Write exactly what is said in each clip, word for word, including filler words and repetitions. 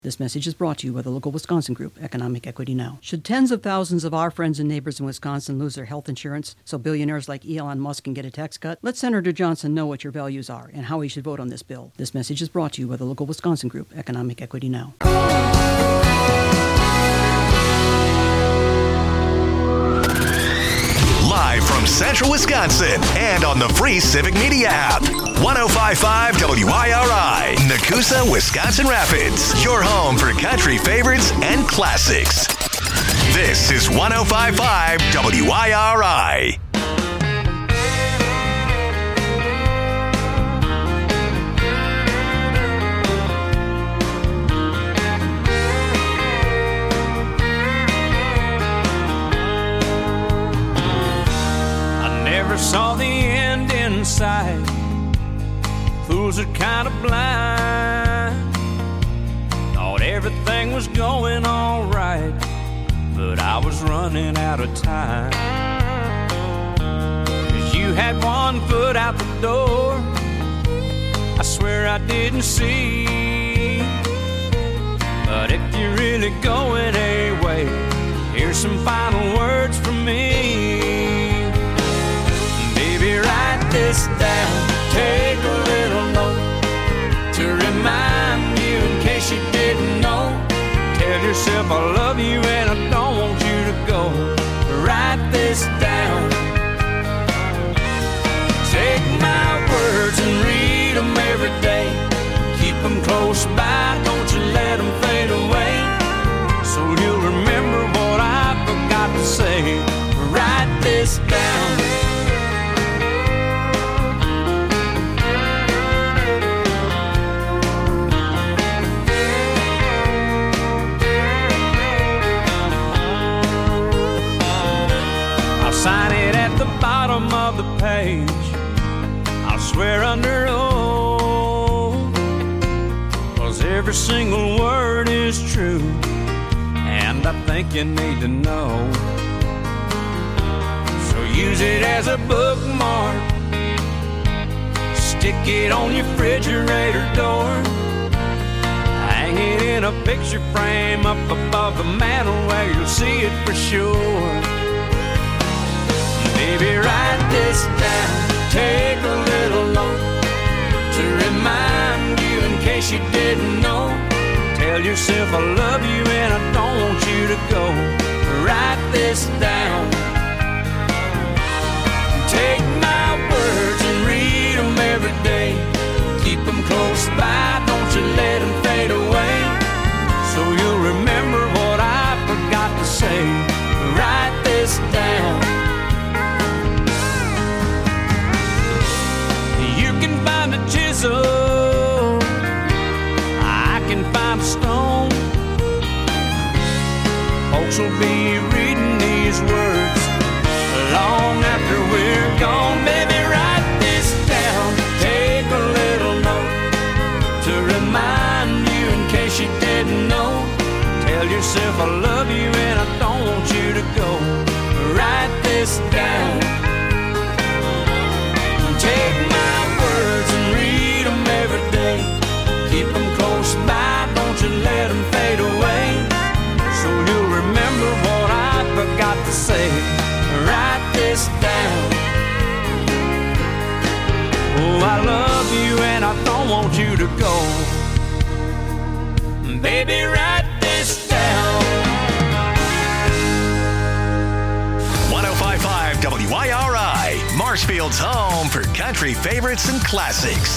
This message is brought to you by the local Wisconsin group, Economic Equity Now. Should tens of thousands of our friends and neighbors in Wisconsin lose their health insurance so billionaires like Elon Musk can get a tax cut? Let Senator Johnson know what your values are and how he should vote on this bill. This message is brought to you by the local Wisconsin group, Economic Equity Now. Live from Central Wisconsin and on the free Civic Media app. one oh five point five W I R I, Nakusa, Wisconsin Rapids. Your home for country favorites and classics. This is one oh five point five W I R I. Saw the end in sight. Fools are kind of blind. Thought everything was going all right, but I was running out of time. 'Cause you had one foot out the door, I swear I didn't see. But if you're really going away, here's some final words from me. Write this down, take a little note to remind you in case you didn't know. Tell yourself I love you and I don't want you to go. Write this down. Take my words and read them every day. Keep them close by, don't you let them fade away. So you'll remember what I forgot to say. Write this down. Sign it at the bottom of the page. I'll swear under oath, 'cause every single word is true, and I think you need to know. So use it as a bookmark, stick it on your refrigerator door, hang it in a picture frame up above the mantel where you'll see it for sure. Baby, write this down, take a little note to remind you in case you didn't know. Tell yourself I love you and I don't want you to go. Write this down. Take my words and read them every day. Keep them close by, don't you let them fade away. So you'll remember what I forgot to say. Write this down. Find a chisel, I can find a stone. Folks will be reading these words long after we're gone. Baby, write this down, take a little note to remind you in case you didn't know. Tell yourself I love you and I don't want you to go. Write this down. Take my words and read them every day. Keep them close by, don't you let them fade away. So you'll remember what I forgot to say. Write this down. Oh, I love you and I don't want you to go. Baby, write this down. one oh five point five W I R I, Marshfield's home for country favorites and classics.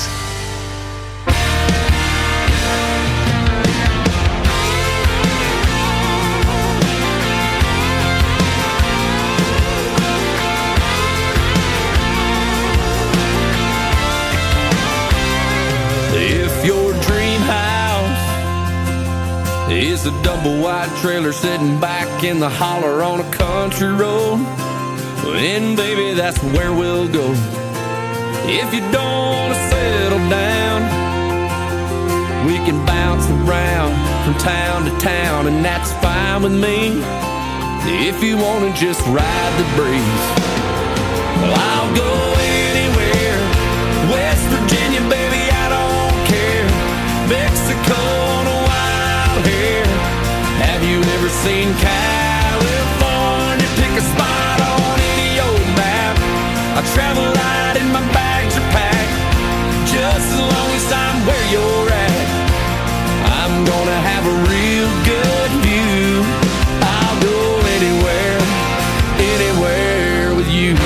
If your dream house is a double wide trailer sitting back in the holler on a country road, then baby, that's where we'll go. If you don't want to settle down, we can bounce around from town to town, and that's fine with me. If you want to just ride the breeze, well, I'll go anywhere. West Virginia, baby, I don't care. Mexico on a wild hair. Have you ever seen California? Pick a spot on any old map. I travel light and my bags are packed. Just as long as I'm where you're at, I'm gonna have a real good view. I'll go anywhere, anywhere with you.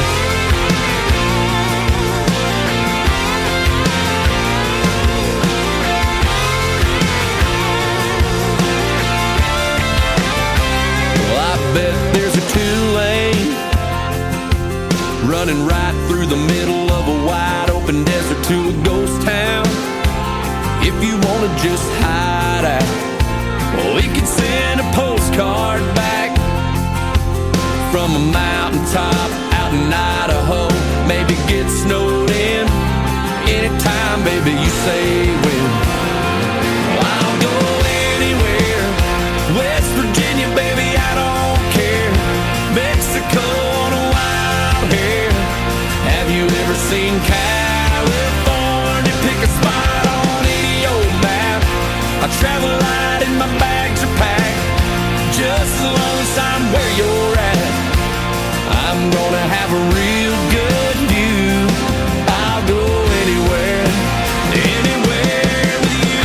Well, I bet there's a two-lane running right through the middle of a wide open desert to a ghost town. If you wanna just hide out, well, we could send a postcard back from a mountaintop out in Idaho. Maybe get snowed in anytime, baby, you say when. Well, I'll go anywhere. West Virginia, baby, I don't care. Mexico on a wild hair. Have you ever seen California? Pick a spot on any old map. I travel light and my bags are packed. Just as long as I'm where you're at, I'm gonna have a real good view. I'll go anywhere, anywhere with you.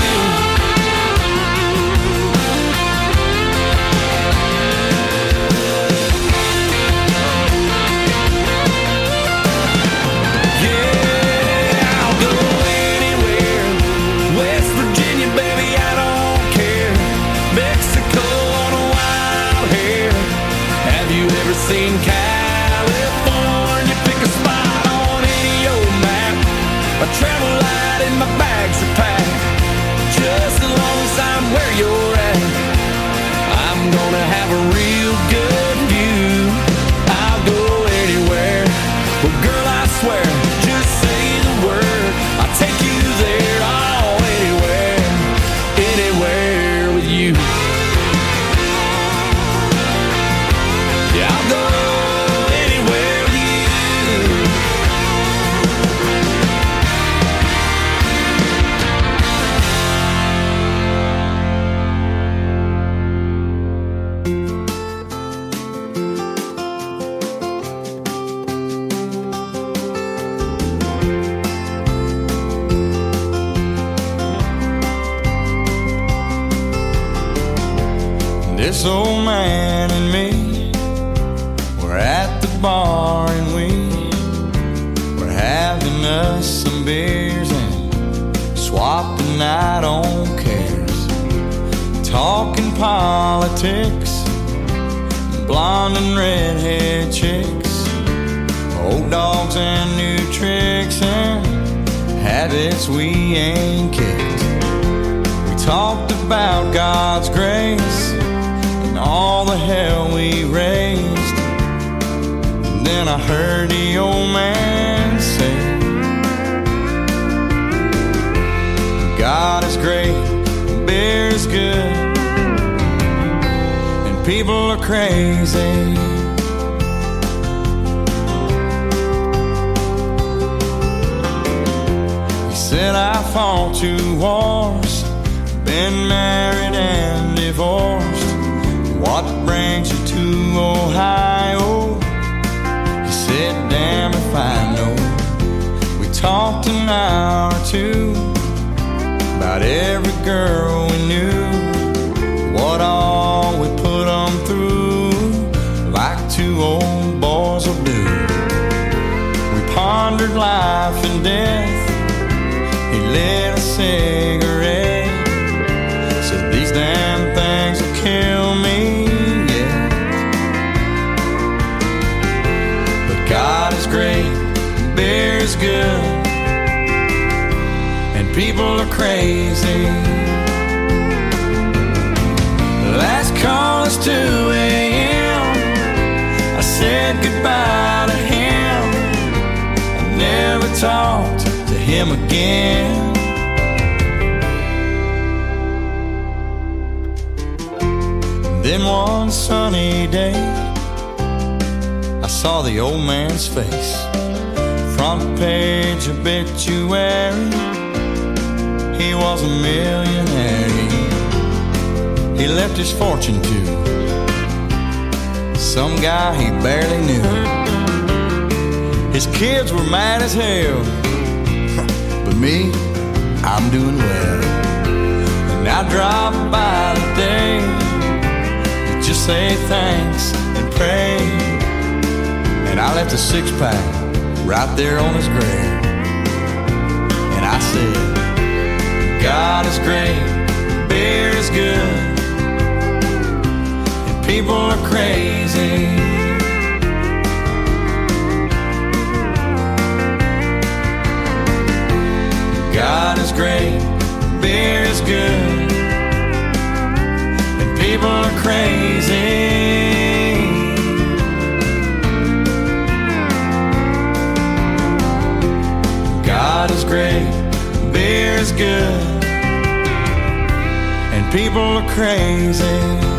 Yeah, I'll go anywhere. West Virginia, baby, I don't care. Mexico on a wild hair. Have you ever seen California? Pick a spot on any old map. I travel light and my bags are packed. Just as long as I'm where you're at, I'm gonna have a real good view. I'll go anywhere. Well, girl, I swear, just say the word, I'll take you there. Oh, anywhere, anywhere with you. Yeah, I'll go anywhere with you. This old man and me, we're at the bar and we we're having us some beers and swapping out on cares, talking politics, blonde and redhead chicks, old dogs and new tricks and habits we ain't kicked. We talked about God's grace and all the hell we raised. And then I heard the old man say, God is great, beer is good, and people are crazy. He said, I fought two wars, been married and divorced. What brings you to Ohio? He said, damn if I know. We talked an hour or two about every girl we knew, what all we put them through, like two old boys will do. We pondered life and death. He lit a cigarette, said these damn things will kill me. God is great, beer is good, and people are crazy. Last call is two a.m. I said goodbye to him. I never talked to him again. Then one sunny day, I saw the old man's face, front page obituary. He was a millionaire. he left his fortune to some guy he barely knew. His kids were mad as hell, but me, I'm doing well. And I drive by today to just say thanks and pray. And I left a six-pack right there on his grave. And I said, God is great, beer is good, and people are crazy. God is great, beer is good, and people are crazy. God is great, beer is good, and people are crazy.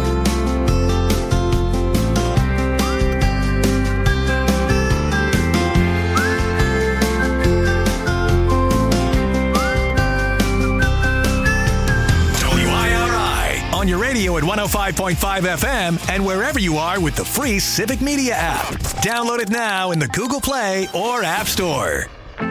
On your radio at one oh five point five F M and wherever you are with the free Civic Media app. Download it now in the Google Play or App Store.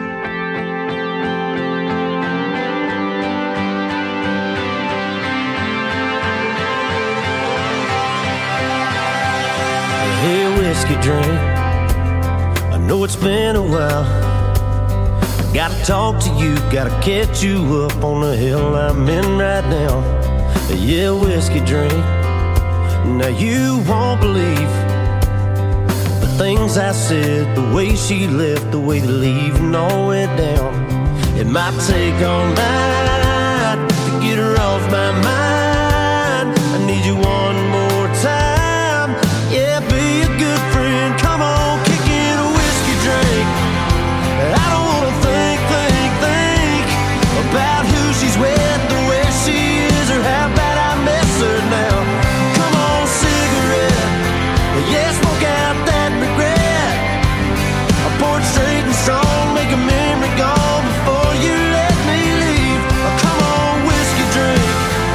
Hey, whiskey drink, I know it's been a while. Gotta talk to you, gotta catch you up on the hill I'm in right now. Yeah, whiskey drink, now you won't believe the things I said, the way she left, the way the leaving all went down. It might take all night to get her off my mind. I need you one more time. Yeah, be a good friend. Come on, kick in a whiskey drink. I don't wanna think, think, think about who she's with, the way she is, or how bad I miss her now. Come on, cigarette. Yeah, smoke out that regret. I pour it straight and strong, make a memory gone before you let me leave. Oh, come on, whiskey drink.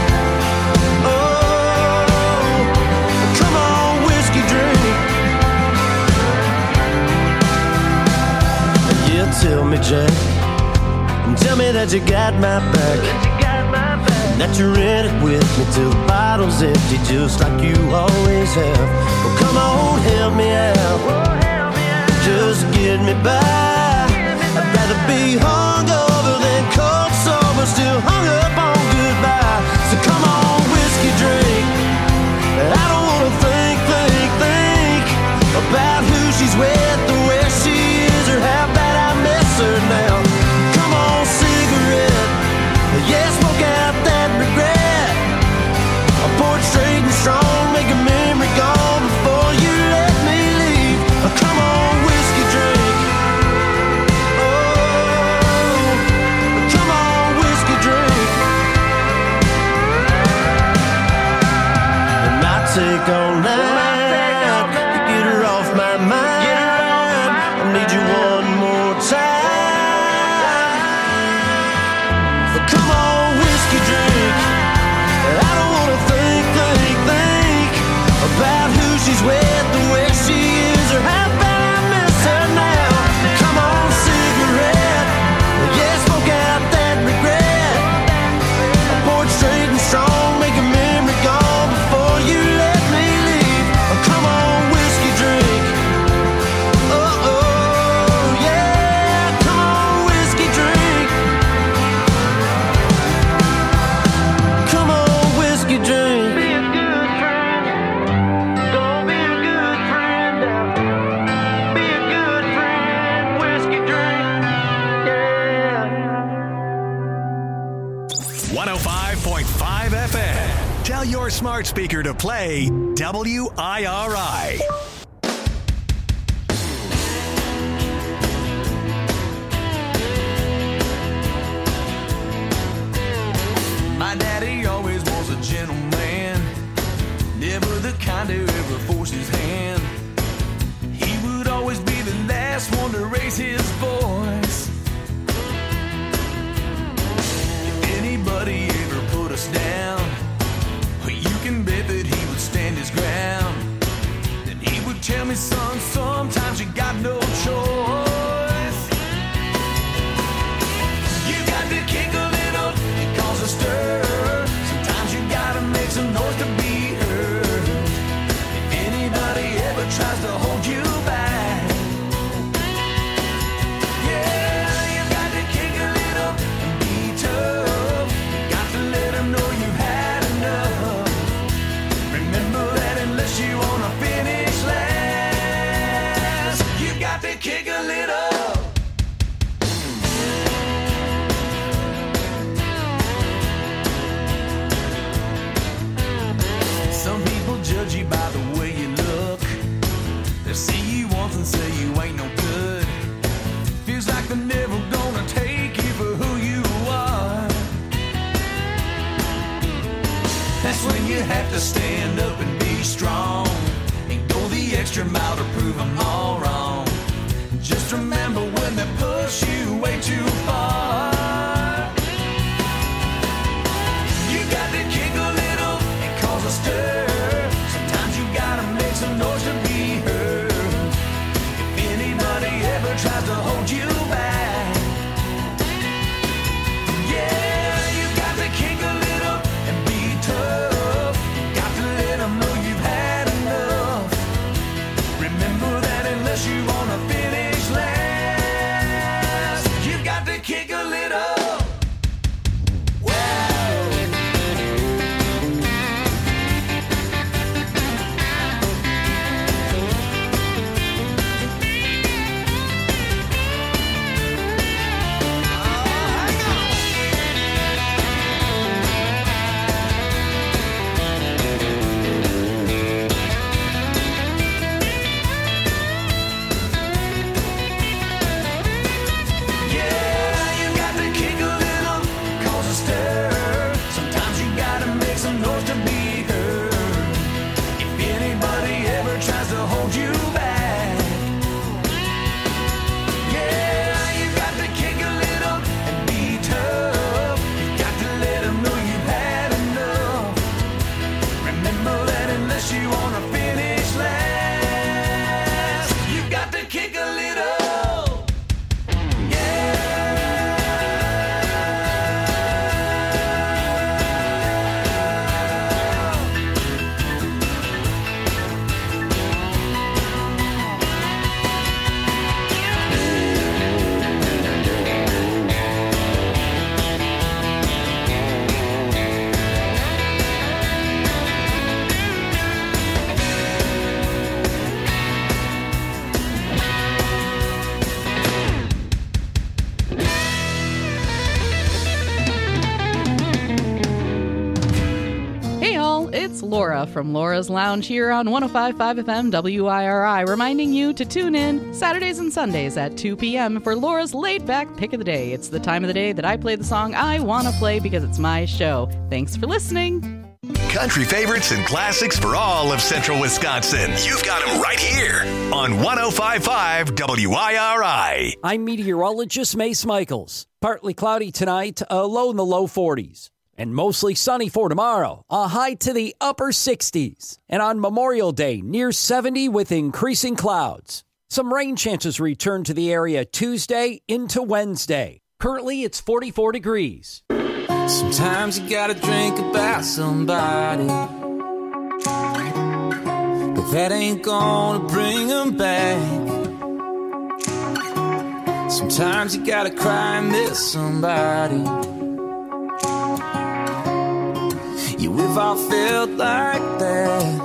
Oh, come on, whiskey drink. Yeah, tell me, Jack, tell me that you got my back, that you're in it with me till the bottle's empty, just like you always have. Well, come on, help me out, just get me by. I'd rather be hungover than cold sober, still hung up on goodbye. So come on, whiskey drink. I don't wanna think, think, think about who she's with, or where she is, or how bad I miss her now. Come on, cigarette. Yeah, smoke out that regret. I pour it straight and strong, make a memory gone before you let me leave. Oh, come on, whiskey drink. Oh, come on, whiskey drink. It might take all night to get her off my mind. I need you one more time. Come on, whiskey drink. I don't wanna think, think, think about who she's with, the way she is, or how bad I miss her now. Come on, cigarette. Yeah, smoke out that regret. I pour it straight and strong, make a memory gone before you let me leave. Oh, come on, whiskey drink. Oh, oh, yeah, come on, whiskey drink. Come on, whiskey drink. Be a good friend. Gonna be a good friend now. Be a good friend. Whiskey drink. Yeah. one oh five point five F M. Tell your smart speaker to play W I R I. My daddy always was a gentleman, never the kind to ever force his hand. He would always be the last one to raise his voice. If anybody ever put us down, you can me, son, sometimes you got no choice. You got to kick a little and cause a stir. Sometimes you gotta make some noise to be heard. If anybody ever tries to hold you back, yeah, you got to kick a little and be tough. You got to let them know you've had enough. Remember that unless you wanna finish last, you got to kick a little. Some people judge you by the way you look. They see you once and say you ain't no good. Feels like they're never gonna take you for who you are. That's when you have to stand up and be strong and go the extra mile to prove them all wrong. Just remember when they push you way too far, you got to kick a little and cause a stir. Sometimes you gotta make some noise to be heard. If anybody ever tries to hold you back, yeah, you got to kick a little and be tough. You got to let them know you've had enough. Remember that unless you wanna finish last, you got to kick a little. It's Laura from Laura's Lounge here on one oh five point five F M W I R I, reminding you to tune in Saturdays and Sundays at two p.m. for Laura's laid-back pick of the day. It's the time of the day that I play the song I want to play because it's my show. Thanks for listening. Country favorites and classics for all of central Wisconsin. You've got them right here on one oh five point five W I R I. I'm meteorologist Mace Michaels. Partly cloudy tonight, a low in the low forties. And mostly sunny for tomorrow, a high to the upper sixties. And on Memorial Day, near seventy with increasing clouds. Some rain chances return to the area Tuesday into Wednesday. Currently, it's forty-four degrees. Sometimes you gotta drink about somebody, but that ain't gonna bring them back. Sometimes you gotta cry and miss somebody. Yeah, we've all felt like that.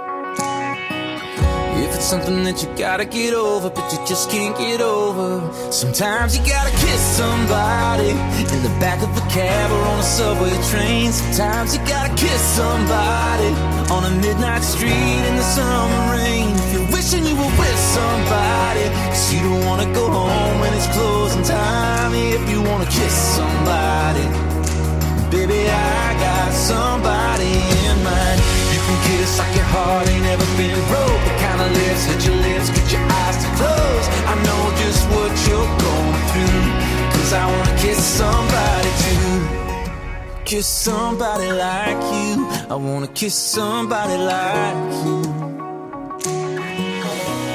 If it's something that you gotta get over, but you just can't get over. Sometimes you gotta kiss somebody in the back of a cab or on a subway train. Sometimes you gotta kiss somebody on a midnight street in the summer rain. If you're wishing you were with somebody, cause you don't wanna go home when it's closing time. If you wanna kiss somebody, baby, I got somebody in mind. You can kiss like your heart ain't ever been broke. The kind of lips that your lips get your eyes to close. I know just what you're going through, cause I wanna kiss somebody too. Kiss somebody like you. I wanna kiss somebody like you.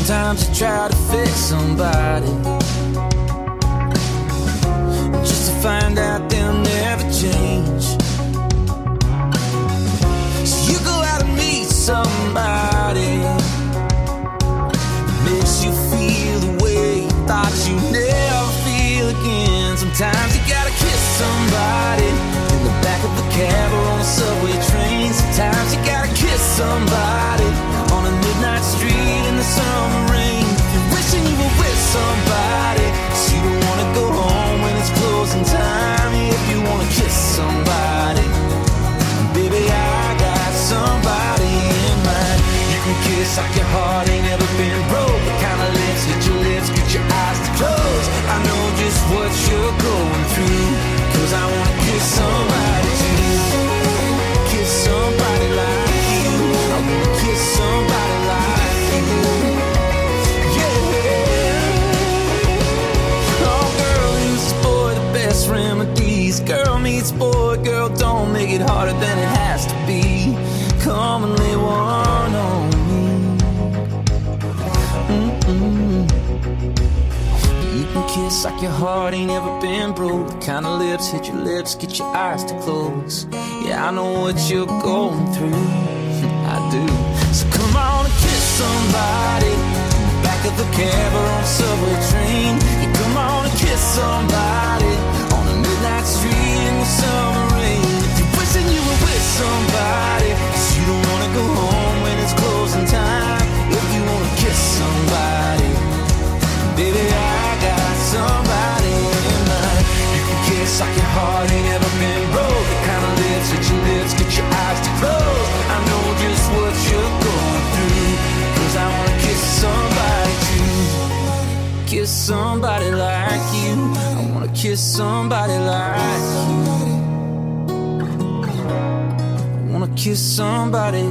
Sometimes you try to fix somebody just to find out they'll never change. So you go out and meet somebody that makes you feel the way you thought you never feel again. Sometimes you gotta kiss somebody in the back of the cab or on a subway train. Sometimes you gotta kiss somebody on a midnight street in the summer rain. You're wishing you were with somebody, 'cause you don't wanna go home when it's closing time. If you wanna kiss somebody, baby, I got somebody in mind. You can kiss like your heart ain't ever been broke. The kind of lips that your lips get your eyes to close. I know just what you're going through, 'cause I wanna kiss somebody too. Kiss somebody like you. I wanna kiss somebody like you. Yeah. Oh, girl uses boy the best remedies. Girl meets boy, girl don't make it harder than it has to be. Come and lay one on me. Mm-mm. You can kiss like your heart ain't ever been broke. The kind of lips hit your lips, get your eyes to close. Yeah, I know what you're going through. I do. So come on and kiss somebody in the back of the cab or on a subway train. Yeah, come on and kiss somebody on a midnight street in the summer rain. If you're wishing you were with somebody, 'cause you don't wanna go home when it's closing time. If you wanna kiss somebody, baby, I got somebody in mind. You can kiss like your heart ain't ever been broke. The kind of lips that your lips get your eyes to close. I know just what you're going through, 'cause I wanna kiss somebody too. Kiss somebody like you. I wanna kiss somebody like you. I wanna kiss somebody.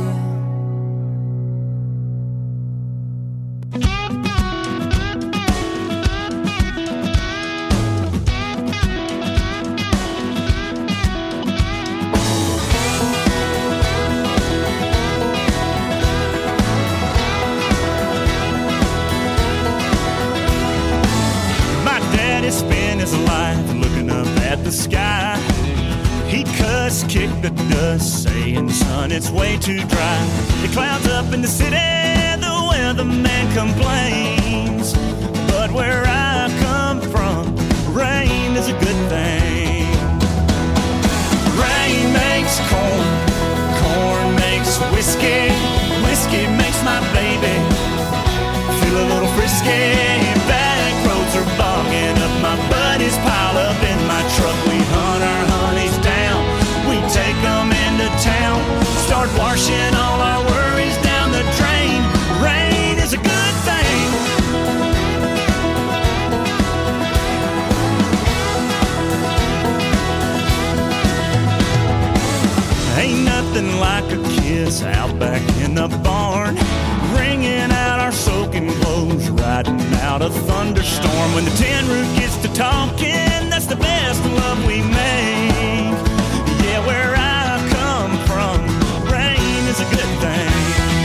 Spent his life looking up at the sky. He cussed, kicked the dust, saying, son, it's way too dry. It clouds up in the city, the weatherman complains. But where I come from, rain is a good thing. Rain makes corn, corn makes whiskey, whiskey makes my baby feel a little frisky. Back roads are bogging up, my buddies pile up in my truck. We hunt our honeys down, we take them into town, start washing all our worries down the drain. Rain is a good thing. Ain't nothing like a kiss out back in the barn, wringing out our soaking clothes, riding out a thunderstorm. When the tin roof gets to talking, that's the best love we make. Yeah, where I come from, rain is a good thing.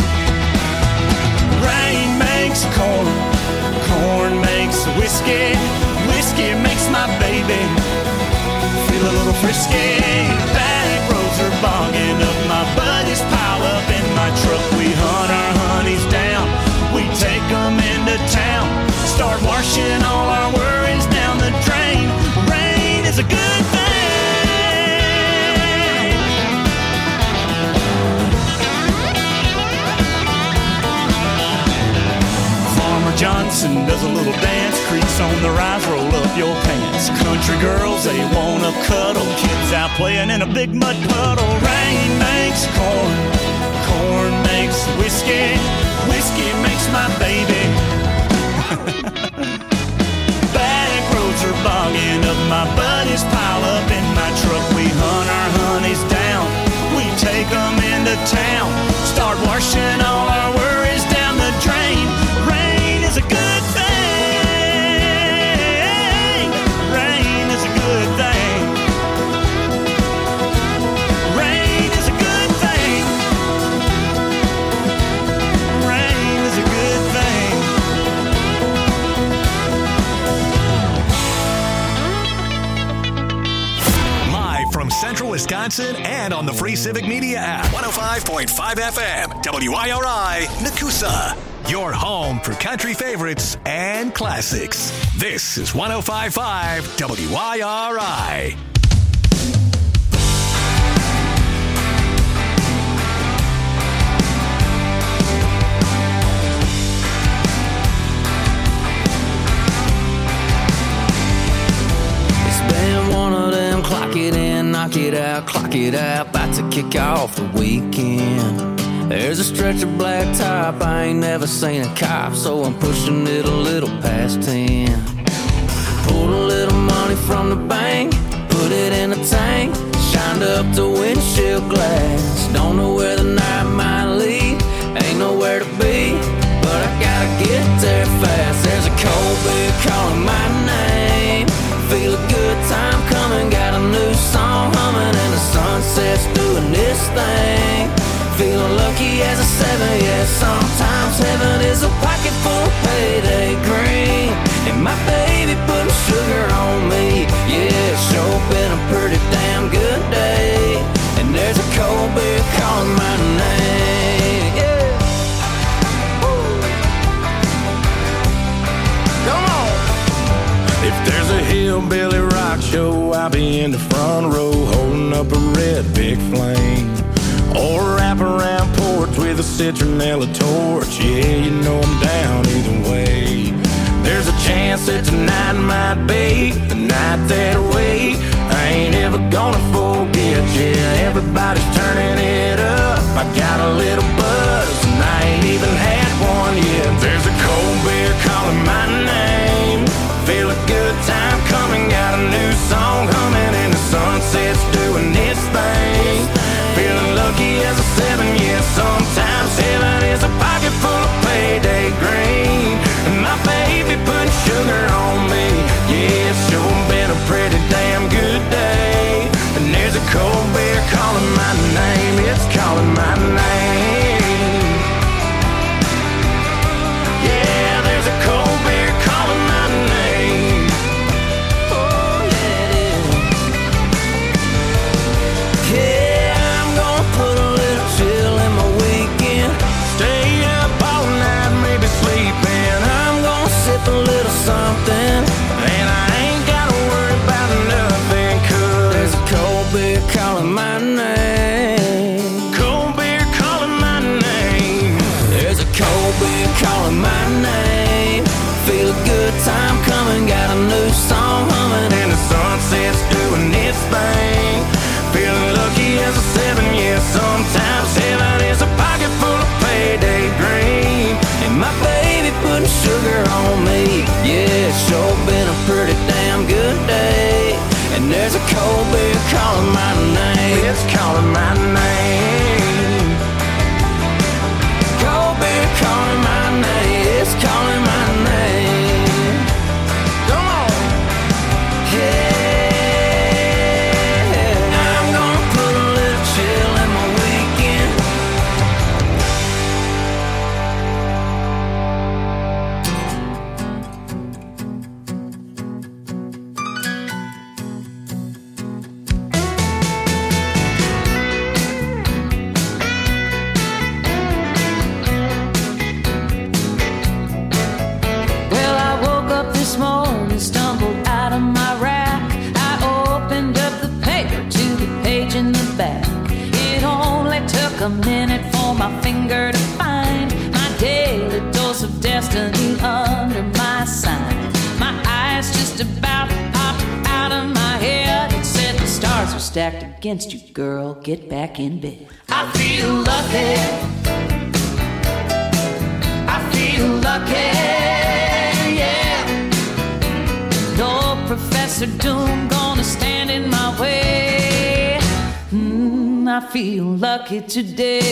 Rain makes corn, corn makes whiskey, whiskey makes my baby feel a little frisky. Back roads are bogging up, my buddies pile up in my truck. We hunt our honeys down, we take them into town, start washing all our worries down the drain. Rain is a good thing. Farmer Johnson does a little dance, crease on the rise, roll up your pants. Country girls, they wanna cuddle, kids out playing in a big mud puddle. Rain makes corn, corn makes whiskey, whiskey makes my baby. Back roads are bogging up, my buddies pile up in my truck. We hunt our honeys down, we take them into town, start washing all our worries down the drain. Rain is a good thing. Rain is a good thing. Rain is a good thing. Rain is a good thing. Central Wisconsin and on the free Civic Media app. one oh five point five F M, W I R I, Nakusa. Your home for country favorites and classics. This is one oh five point five W I R I. Been one of them clock it in, knock it out, clock it out, about to kick off the weekend. There's a stretch of black top, I ain't never seen a cop, so I'm pushing it a little past ten. Pulled a little money from the bank, put it in a tank, shined up the windshield glass. Don't know where the night might lead, ain't nowhere to be, but I gotta get there fast. There's a cold beer calling my name. Feel a good time coming, got a new song humming, and the sunset's doing this thing. Feeling lucky as a seven, yeah, sometimes heaven is a pocket full of payday green. And my baby putting sugar on me, yeah, it's sure been a pretty damn good day. And there's a cold beer calling my name, yeah. Woo. Come on. If there's a hillbilly rock show, I'll be in the front row holding up a red big flame. Or wrap around porch with a citronella torch. Yeah, you know I'm down either way. There's a chance that tonight might be the night that I wait. I ain't ever gonna forget, yeah, everybody's turning it up. I got a little buzz and I ain't even had one yet. There's a cold beer calling my name. Feel a good time coming, got a new song humming, and the sunset's doing its thing. Feeling lucky as a seven, yeah, sometimes heaven is a pocket full of payday green. And my baby putting sugar on me, yeah, it's sure been a pretty damn good day. And there's a cold beer calling my name, it's calling my name. Yeah, there's a cold beer calling my name. Oh, yeah, it is. Yeah, I'm gonna put a little chill in my weekend. Stay up all night, maybe sleeping. I'm gonna sip a little something, and I ain't gotta worry about nothing, 'cause there's a cold beer calling my name. Cold beer calling my name. There's a cold beer calling my name. Feel a good time coming, got a new song humming, and the sunset's doing its thing. Feeling lucky as a seven, yeah, sometimes heaven is a pocket full of payday green. And my baby putting sugar on me, yeah, it's sure been a pretty damn good day. And there's a cold beer calling my name, it's calling my name. Cold beer calling my name, it's calling my name. Come on, yeah. A minute for my finger to find my daily dose of destiny under my sign. My eyes just about popped out of my head and said the stars are stacked against you, girl, get back in bed. I feel lucky, I feel lucky, yeah. No Professor Doom gonna stand in my way. Mm, I feel lucky today.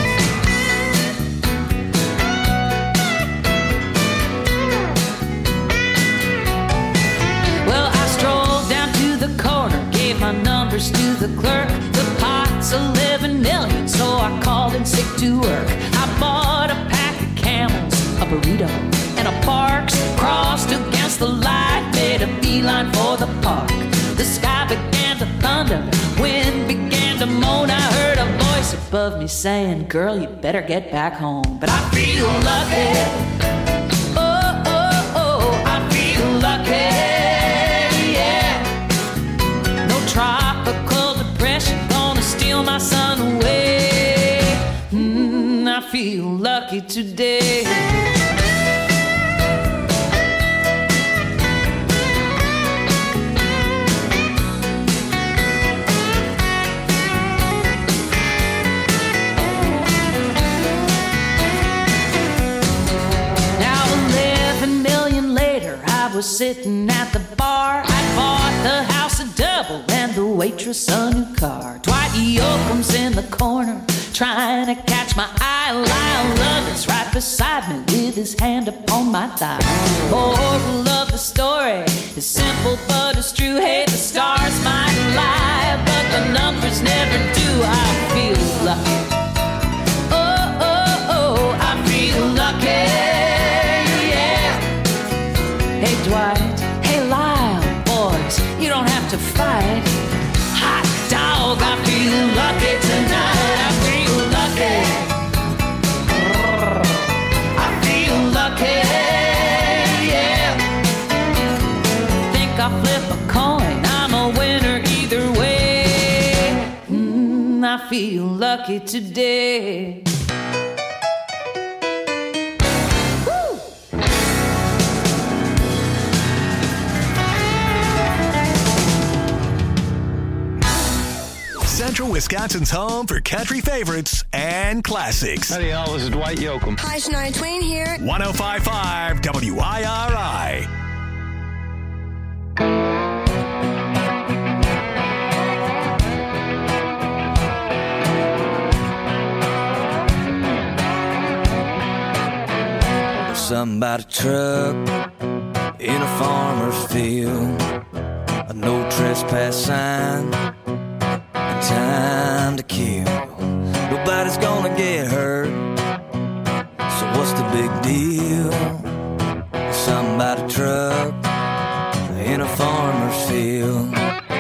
Well, I strolled down to the corner, gave my numbers to the clerk. The pot's eleven million, so I called in sick to work. I bought a pack of Camels, a burrito, and a Parks. Crossed against the light, made a beeline for the park. The sky began to thunder when above me saying, girl, you better get back home. But I feel lucky. Oh, oh, oh, I feel lucky. Yeah. No tropical depression gonna steal my sun away. Mm, I feel lucky today. Sitting at the bar, I bought the house a double and the waitress a new car. Dwight Yoakam's in the corner trying to catch my eye. Lyle Lovett's right beside me with his hand upon my thigh. Moral of the story is simple but it's true. Hey, the stars might lie, but the numbers never do. I feel lucky. Oh, oh, oh, I feel lucky. Hey Dwight, hey Lyle, boys, you don't have to fight. Hot dog, I feel lucky tonight. I feel lucky. I feel lucky, yeah. Think I'll flip a coin, I'm a winner either way. Mm, I feel lucky today. Central Wisconsin's home for country favorites and classics. Howdy, y'all. This is Dwight Yoakam. Hi, Shania Twain here. one oh five point five W I R I. Something about a truck in a farmer's field, a no trespass sign, time to kill. Nobody's gonna get hurt, so what's the big deal? Something about a truck in a farmer's field,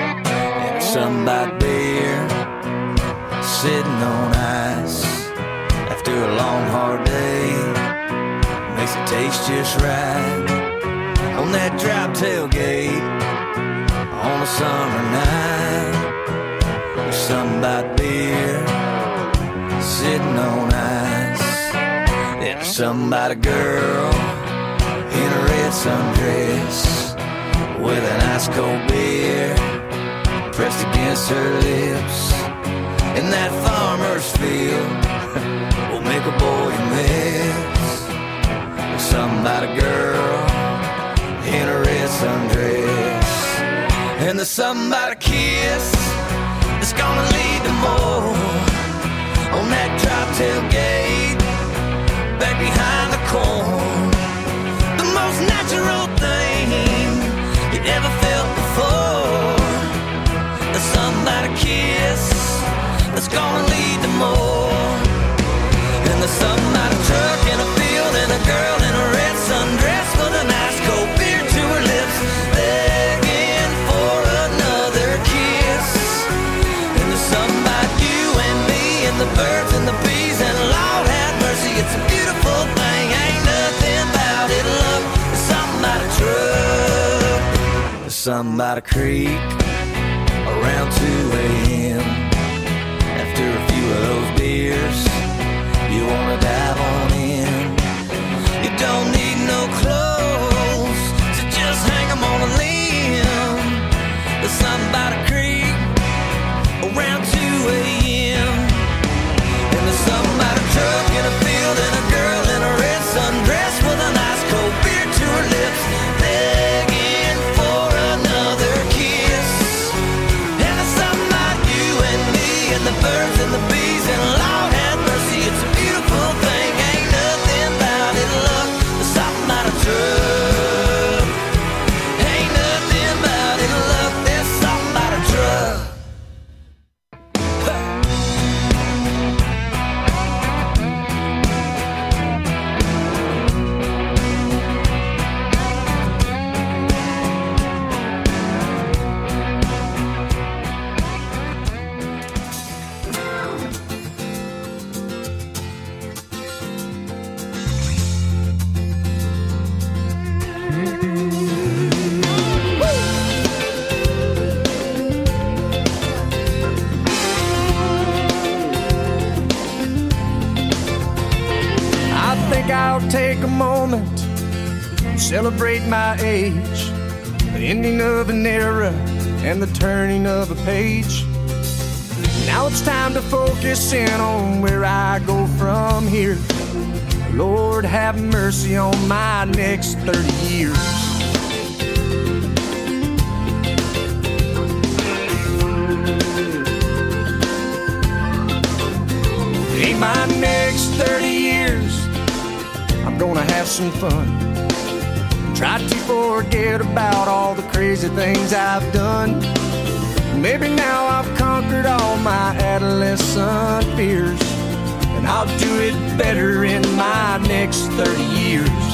and something about beer sitting on ice after a long hard day makes it taste just right on that drop tailgate on a summer night. Something about beer sitting on ice, and something about a girl in a red sundress with an ice cold beer pressed against her lips. In that farmer's field will make a boy miss. Something about a girl in a red sundress, and there's something about a kiss it's gonna lead to more on that drop tailgate back behind the corn. The most natural thing you ever felt before. There's something about a kiss that's gonna lead to more. And there's something about a truck in a field and a girl in a red sundress with a nice cold beer to her lips, begging for another kiss. Something about you and me and the birds and the bees, and Lord have mercy, it's a beautiful thing. Ain't nothing about it, look. There's something about a truck. There's something about a creek around two a.m. After a few of those beers, you wanna dive on in. You don't need no clothes to just hang them on a limb. There's something about a creek around two a.m. And there's something about a truck in a field and a girl in a red sundress with a nice cold beer to her lips, begging for another kiss. And there's something about you I'll take a moment and celebrate my age, the ending of an era and the turning of a page. Now it's time to focus in on where I go from here. Lord, have mercy on my next thirty years. In my next thirty years, I'm gonna have some fun. Try to forget about all the crazy things I've done. Maybe now I've conquered all my adolescent fears, and I'll do it better in my next thirty years.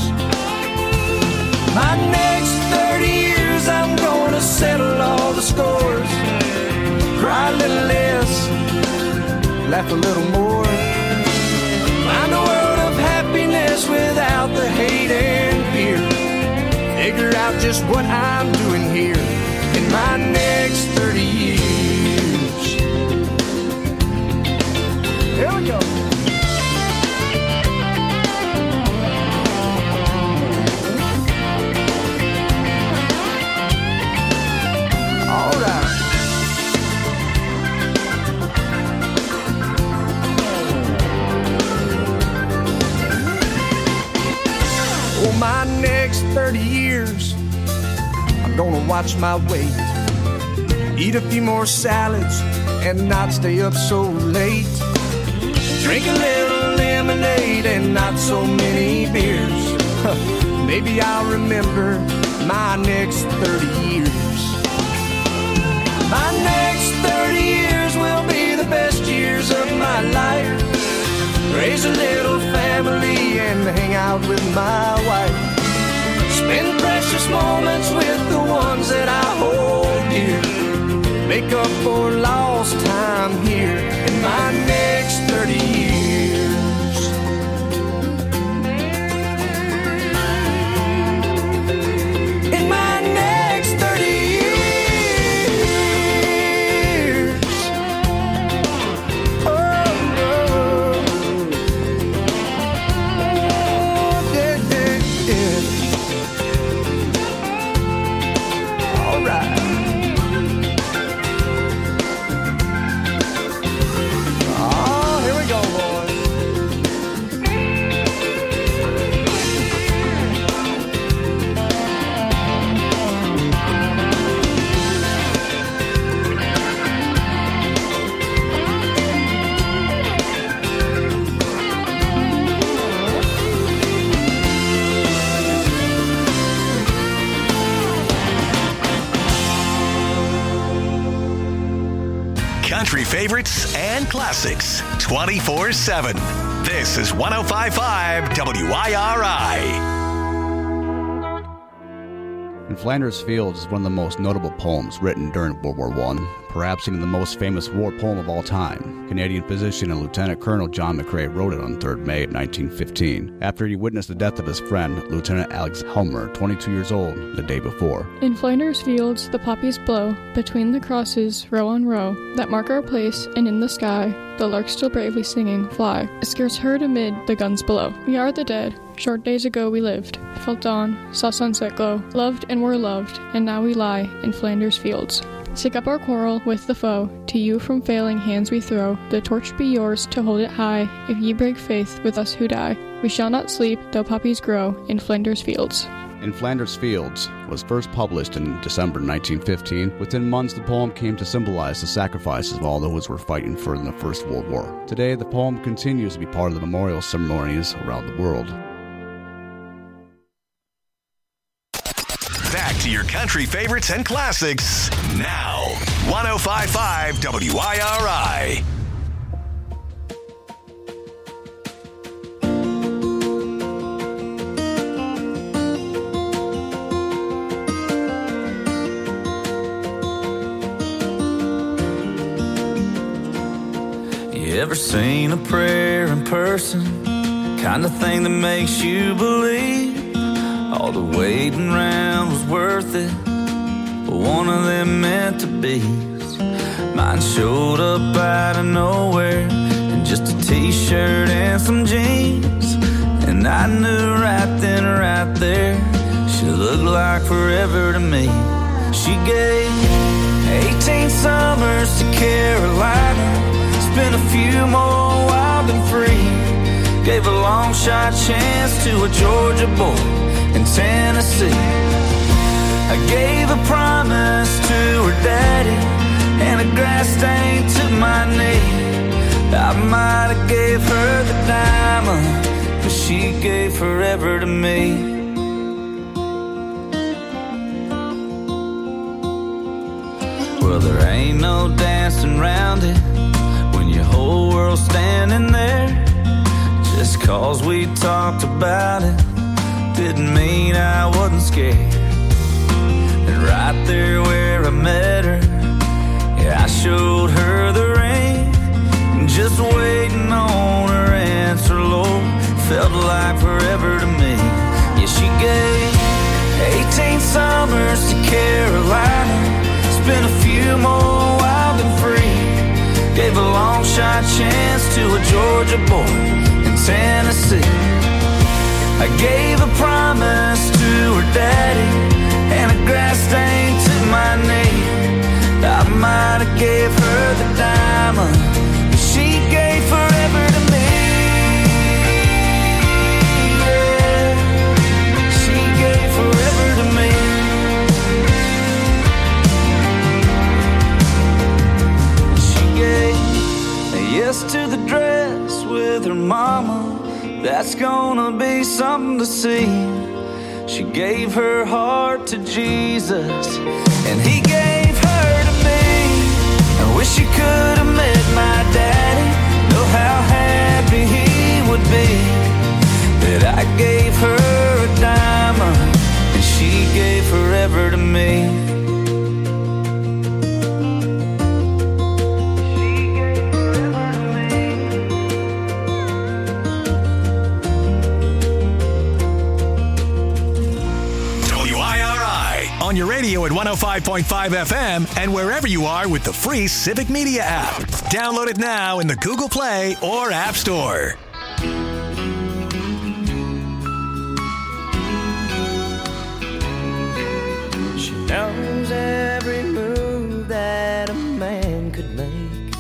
My next thirty years, I'm gonna settle all the scores, cry a little less, laugh a little more, find a world of happiness without the hate and fear, figure out just what I'm doing here in my next thirty years. Here we go. All right. Oh, my next thirty years, I'm gonna watch my weight, eat a few more salads and not stay up so late, drink a little lemonade and not so many beers. Maybe I'll remember my next thirty years. My next thirty years will be the best years of my life. Raise a little family and hang out with my wife. Spend precious moments with the ones that I hold dear. Make up for lost time here in my next thirty years. In my next thirty years. Oh, oh. Oh, yeah, yeah, yeah. All right. Oh, here we go, boys. Country favorites and classics twenty-four seven. This is one oh five point five W I R I. In Flanders Fields is one of the most notable poems written during World War One, perhaps even the most famous war poem of all time. Canadian physician and Lieutenant Colonel John McCrae wrote it on the third of May nineteen fifteen, after he witnessed the death of his friend, Lieutenant Alex Helmer, twenty-two years old, the day before. In Flanders Fields the poppies blow, between the crosses, row on row, that mark our place, and in the sky, the lark still bravely singing, fly, scarce heard amid the guns below. We are the dead. Short days ago we lived, felt dawn, saw sunset glow, loved and were loved, and now we lie in Flanders Fields. Take up our quarrel with the foe, to you from failing hands we throw, the torch be yours to hold it high, if ye break faith with us who die. We shall not sleep, though poppies grow, in Flanders Fields. In Flanders Fields was first published in December nineteen fifteen. Within months, the poem came to symbolize the sacrifices of all those who were fighting for in the First World War. Today, the poem continues to be part of the memorial ceremonies around the world. Back to your country favorites and classics now. one oh five point five W I R I. You ever seen a prayer in person? Kind of thing that makes you believe all the waiting around was worth it, but one of them meant to be. Mine showed up out of nowhere in just a t-shirt and some jeans, and I knew right then, right there, she looked like forever to me. She gave eighteen summers to Carolina, spent a few more wild and free. Gave a long shot chance to a Georgia boy in Tennessee. I gave a promise to her daddy and a grass stain to my knee. I might have gave her the diamond, but she gave forever to me. Well, there ain't no dancing around it when your whole world's standing there. Just cause we talked about it didn't mean I wasn't scared. And right there where I met her, yeah, I showed her the ring. Just waiting on her answer, Lord, felt like forever to me. Yeah, she gave eighteen summers to Carolina, spent a few more wild and free. Gave a long shot chance to a Georgia boy in Tennessee. I gave a promise to her daddy and a grass stain to my knee. I might have gave her the diamond, but she gave forever to me. Yeah, she gave forever to me. She gave a yes to the dress with her mama. That's gonna be something to see. She gave her heart to Jesus, and he gave her to me. I wish you could have met my daddy, know how happy he would be that I gave her a diamond and she gave forever to me. On your radio at one oh five point five F M and wherever you are with the free Civic Media app. Download it now in the Google Play or App Store. She knows every move that a man could make.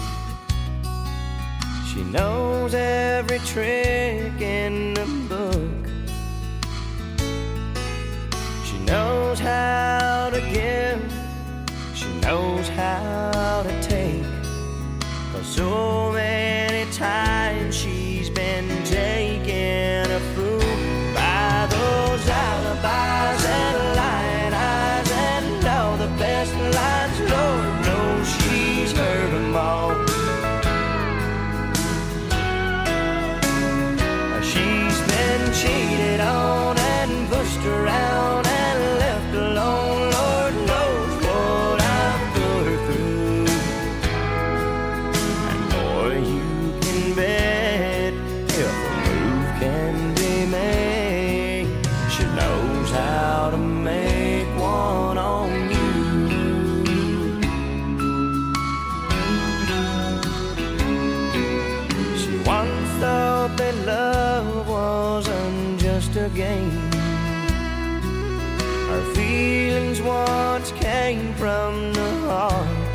She knows every trick in the book. She knows how to give, she knows how to take. 'Cause so many times she's been taken a fool by those alibis and lying eyes and all the best lines. Lord knows she's heard them all. She's been cheated on and pushed around and left alone. Lord knows what I've put her through. And boy, you can bet if a move can be made, she knows how to make one on you. She once thought that love wasn't just a game. Her feelings once came from the heart.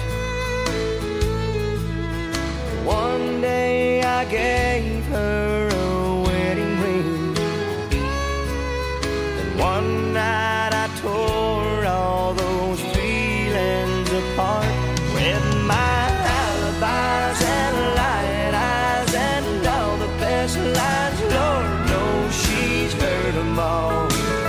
One day I gave her a wedding ring, and one night I tore all those feelings apart with my alibis and lying eyes and all the best lines. Lord knows she's heard them all.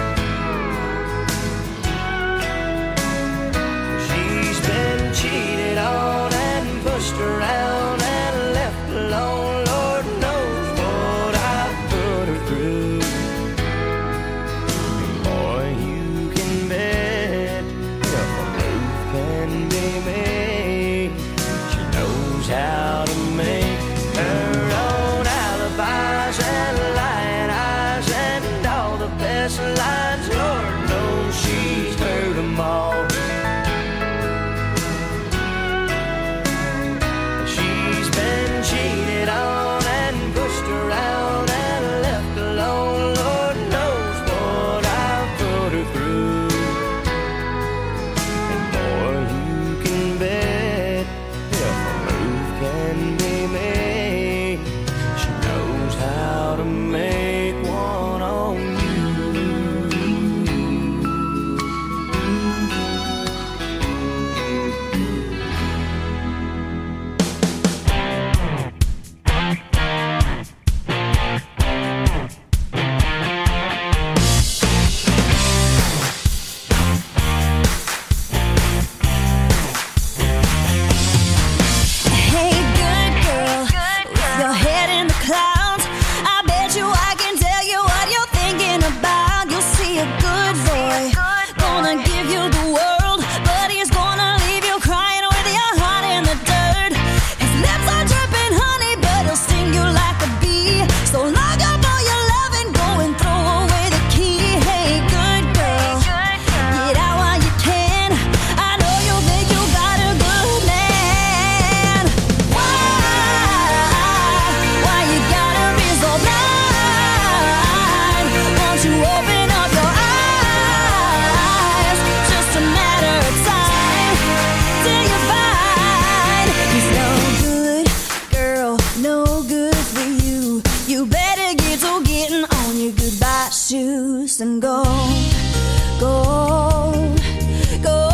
Cheated on and pushed around and left alone. Lord knows what I've put her through. Boy, you can bet if a move can be made, she knows how to make her own alibis and lying eyes and all the best lines. Lord knows she's heard them all. Cheated on and pushed around and left alone. Lord me. She knows how to make one on you. And go, go, go.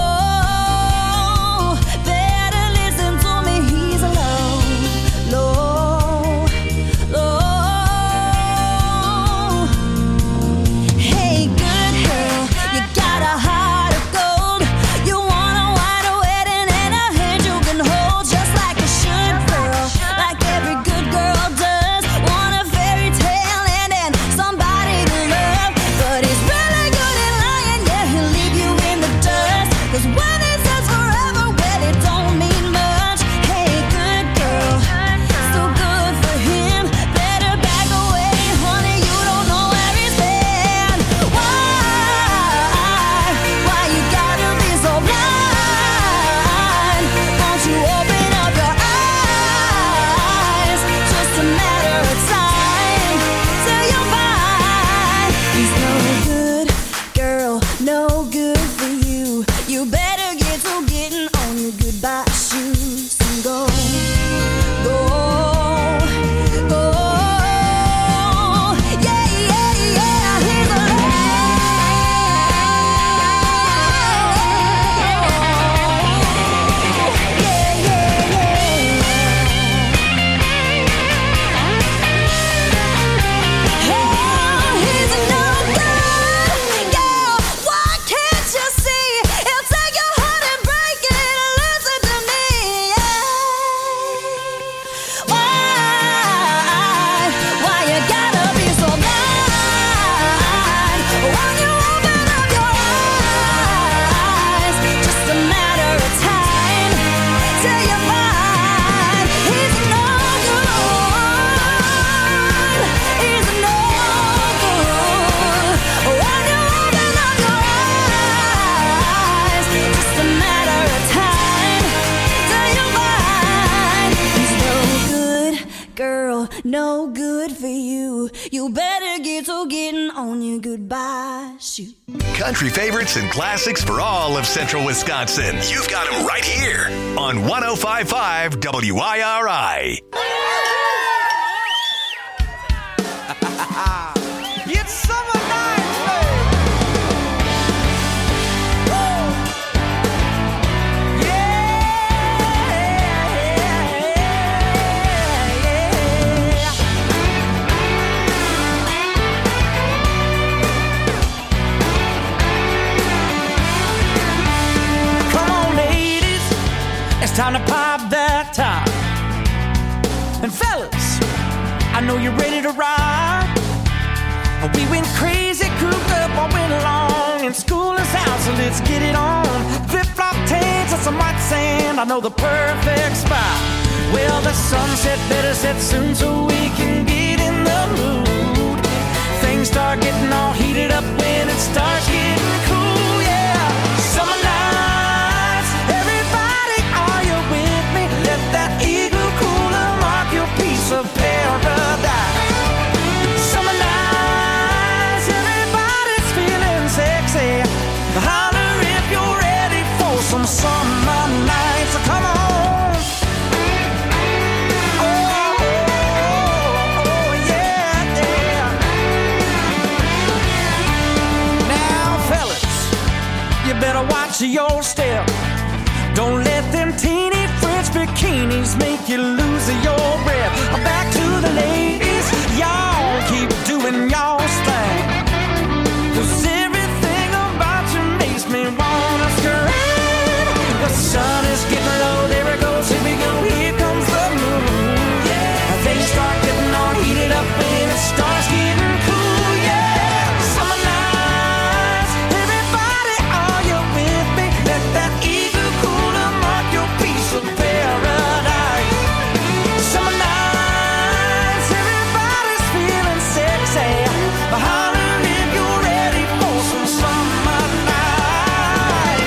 Better listen to me, he's low, low, low. Hey, good girl, you got a heart of gold. You want a white wedding and a hand you can hold, just like a should girl, like every good girl does. Want a fairy tale and then somebody to love. But he's really good at lying, yeah, he'll leave you in the dust. Cause when he says forever, well, it don't mean much. Hey, good girl, so good for him. Better back away, honey, you don't know where he's been. Why, why you gotta be so blind? Won't you open up your eyes? Just a matter of time till you find he's no good, girl, no good for you. You better get to getting on your goodbye shoes and go, go, go. Yeah, yeah, yeah, he's alive. Yeah, yeah, yeah. Oh, he's no good, girl. Why can't you see? He'll take your heart and break it. Listen to me, yeah. Why, why you gotta be so blind? When you open up your eyes, just a matter of time till you find he's no good. He's no good. When you open up your eyes, just a matter of time till you find he's no good, girl, no good for you. You better get to getting on your goodbye shoot. Country favorites and classics for all of Central Wisconsin. You've got them right here on one oh five point five W I R I. It's summer night, babe. Woo! Yeah, come on, ladies, it's time to pop that top. And fellas, I know you're ready to ride. We went crazy, cooped up all winter long, and school is out, so let's get it on. Flip-flop tanks and some white sand, I know the perfect spot. Well, the sunset better set soon so we can get in the mood. Things start getting all heated up when it starts getting cool, yeah. Summer nights, everybody, are you with me? Let that igloo cooler mark your piece of paradise. Summer nights, everybody's feeling sexy. Holler if you're ready for some summer nights. Come on. Oh, bikinis make you lose your breath. Back to the ladies, y'all keep doing y'all's thing. 'Cause everything about you makes me wanna scream. The sun is getting low, there it goes, here we go, here comes the moon. Yeah, things start getting all heated up and it starts getting cool. Yeah, summer nights, everybody, are you with me? Let that eagle cooler mark your piece of paradise. Summer nights, everybody's feeling sexy. Holler if you're ready for some summer night.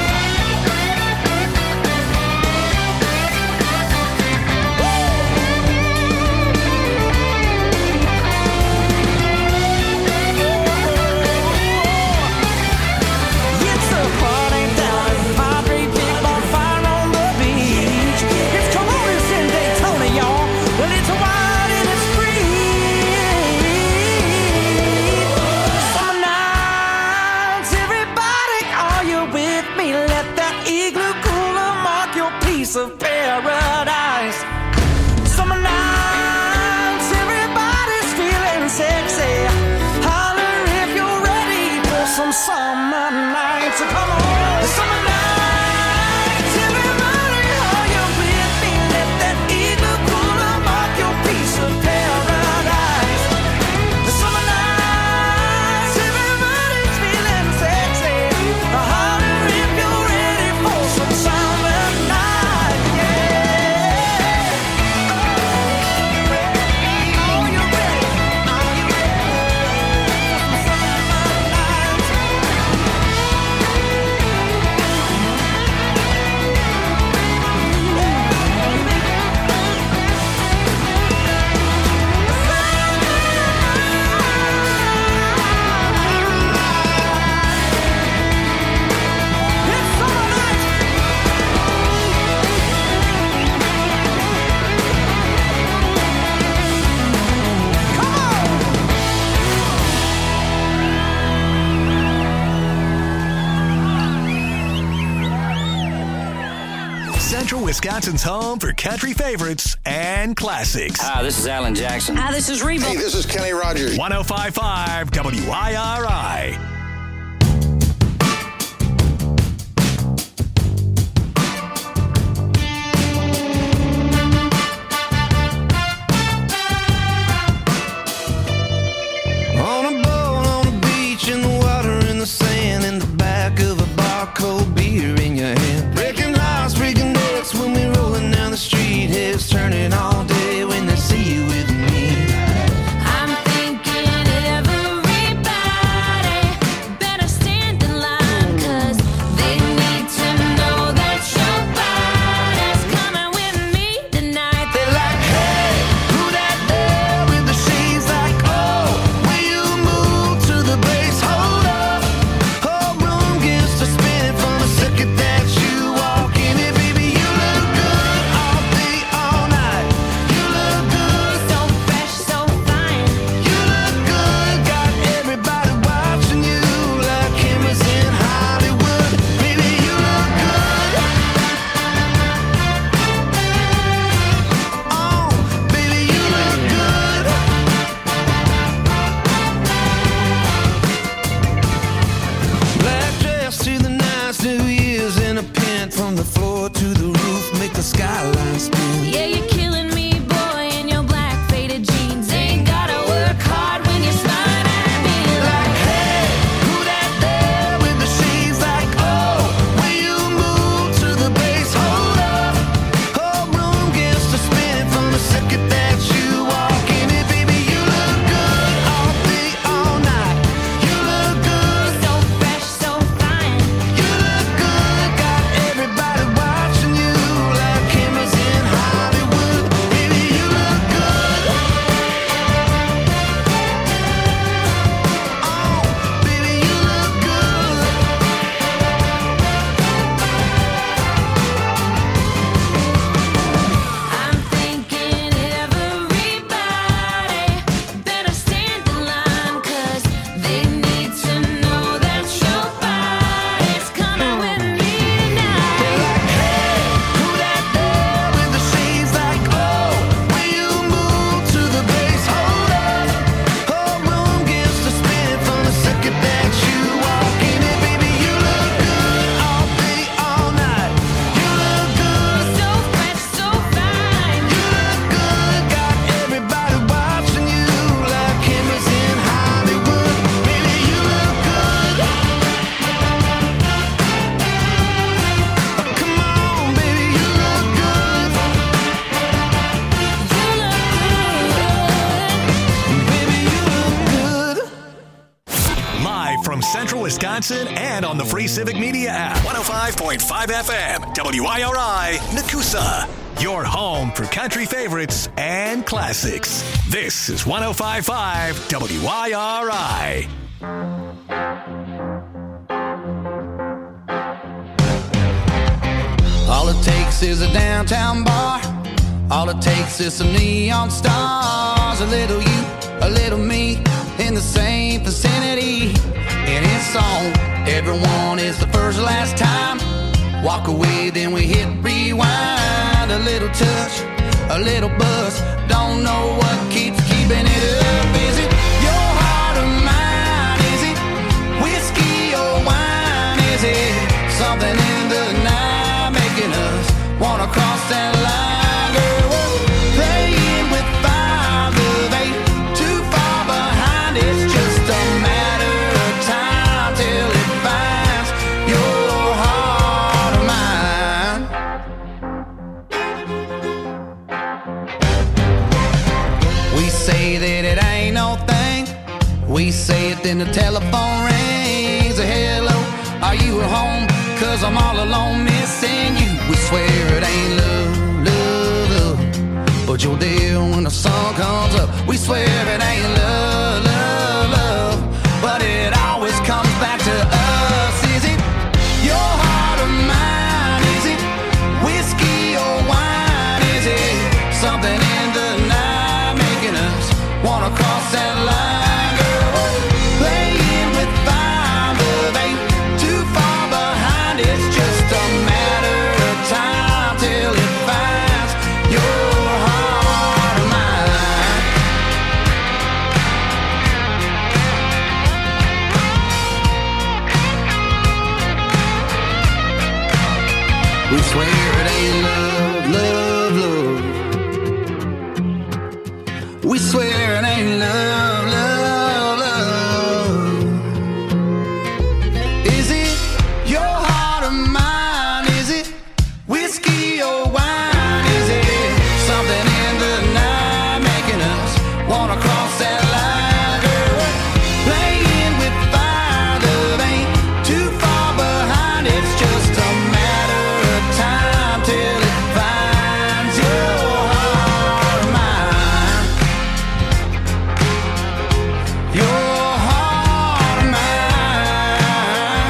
It's a party down at Padre, big bonfire on the beach. It's Coronas in Daytona, y'all. Well, it's wild and it's free. Summer nights, everybody, are you with me? Let that igloo cooler mark your piece of paradise. Summer nights, everybody's feeling sexy. Holler if you're ready for some summer nights. So come on, summer nights, everybody, are you with me? Let that igloo cooler mark your piece of paradise. Summer nights, everybody's feeling sexy. Holler if you're ready for some summer night. Central Wisconsin's home for country favorites and classics. Hi, this is Alan Jackson. Hi, this is Reba. Hey, this is Kenny Rogers. one oh five point five W I R I. On a boat, on a beach, in the water, in the sand, in the back of a bar, cold beer in your hand. Breaking hearts, breaking necks when we rolling down the street. Heads turning all day when they see you with me. I'm thinking everybody Wisconsin, and on the free Civic Media app. one oh five point five F M, W I R I, Nakusa. Your home for country favorites and classics. This is one oh five point five W I R I. All it takes is a downtown bar. All it takes is some neon stars. A little you, a little me, in the same vicinity. And it's on. Everyone is the first last time. Walk away, then we hit rewind. A little touch, a little buzz. Don't know what keeps keeping it up. Is it your heart or mine? Is it whiskey or wine? Is it something in the night making us wanna cross that line? Girl, we're playing with fire, love ain't too far behind. It's just a matter of time till it finds your heart or mine. We say that it ain't no thing. We say it, then the telephone rings. A hello, are you at home? Cause I'm all alone missing you. We swear it ain't love, love, love, but you're there when the sun comes up. We swear it ain't love, love, love, but it always comes back to us. Is it your heart or mine? Is it whiskey or wine? Is it something in the night making us wanna cross that line? Girl, we're playing with fire, love ain't too far behind. It's just a matter of time till it finds your heart or mine. We swear it ain't love, love, love. We swear it ain't love, love, love. Is it your heart or mine? Is it whiskey or wine? Is it something in the night making us wanna cross that line? Girl, we're playing with fire, love ain't too far behind. It's just a matter of time till it finds your heart or mine. Your heart or mine.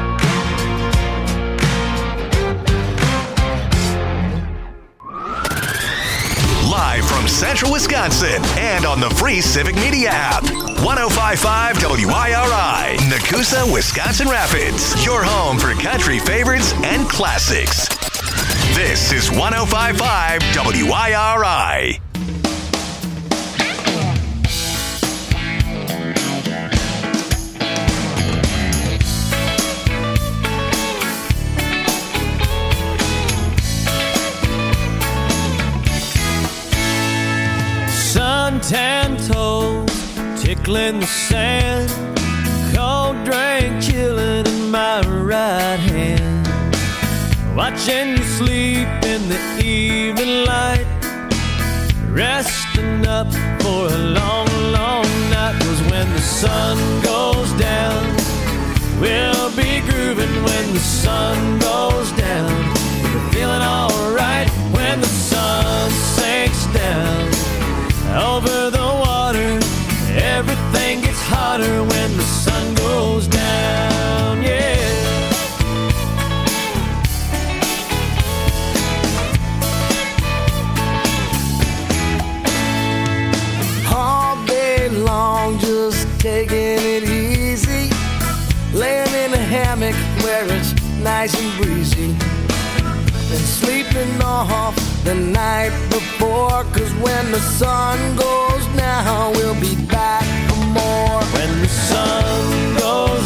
Live from Central Wisconsin and on the free Civic Media app. one oh five point five W I R I, Nakusa, Wisconsin Rapids. Your home for country favorites and classics. This is one oh five point five W I R I. Suntan toes tickling the sand, cold drink chilling in my right hand, watching you sleep in the evening light, resting up for a long, long night. 'Cause when the sun goes down, we'll be grooving when the sun goes down. We're feeling alright when the sun sinks down. Over the water, everything gets hotter when the sun goes down, yeah. All day long, just taking it easy, laying in a hammock where it's nice and breezy, and sleeping off the night before. 'Cause when the sun goes